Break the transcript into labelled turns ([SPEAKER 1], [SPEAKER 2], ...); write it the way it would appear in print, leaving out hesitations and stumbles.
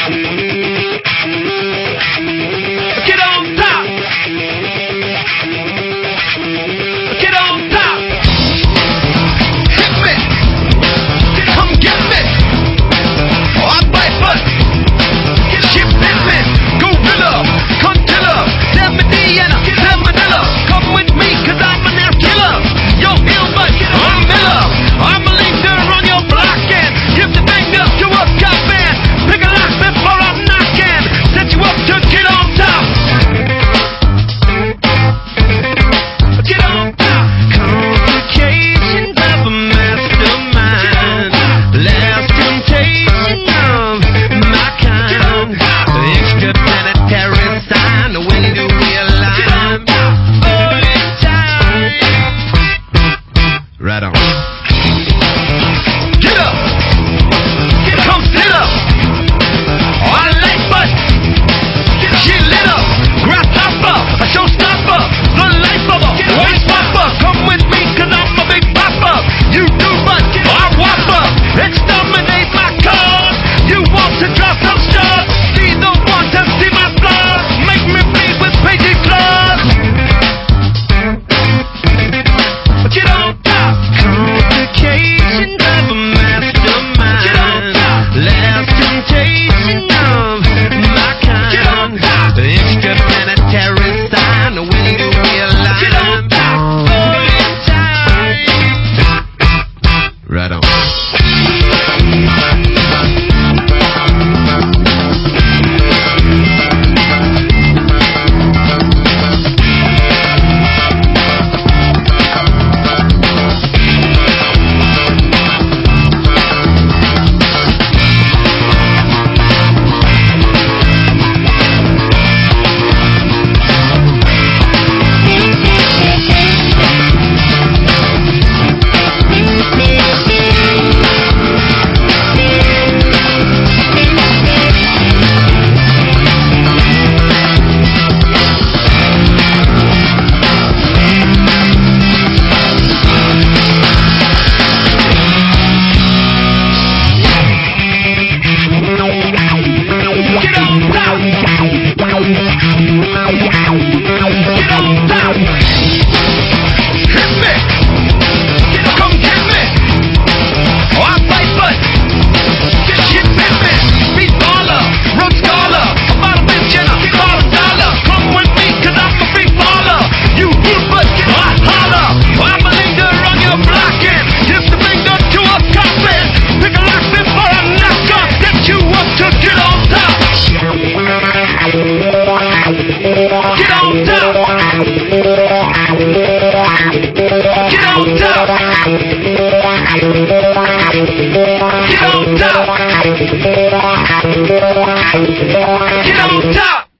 [SPEAKER 1] Get on top. Get on top. Hit me. Come get me. Oh, I bite butt. Shit bit me. Gorilla. Contilla. Damn Indiana. Damn Manila. Come with me, cause I'm an air killer. Yo, Hillbutt. I'm Miller. I'm a leader on your block and give the finger to a cop man. Pick a lock before I'm knocking. Set you up to get on top. Get on top. Complications of a mastermind. Last temptation of my kind. Extraplanetary sign. When do we align? Only time. Right on. Get up. Come sit up. Oh, I like butt. She lit up. Grasshopper. A showstopper. The life of a waste popper. Come with me, cause I'm a big popper. You do butt. I whopper. Exterminate my cars. You want to drop some stars. Be the one to see my flaws. Make me bleed with pagey claws. Get on top. Complications of a mastermind. Get on top. Last temptation of my kind. Get on top. Extraplanetary sign. When do we align? Get on top. Only time. Right on. Get on top. Hit me. Come get me. Oh, I bite butt. Shit bit me. Beat baller. Road scholar. About a bitch and a $1 Come with me, cause I'm a big baller. You Hillbutt. I holler. I'm a leader on your block and give the finger to a coffin. Pick a lock before I knock off. Set you up to get on top. Get on top. Get on top. Get on top. Get on top.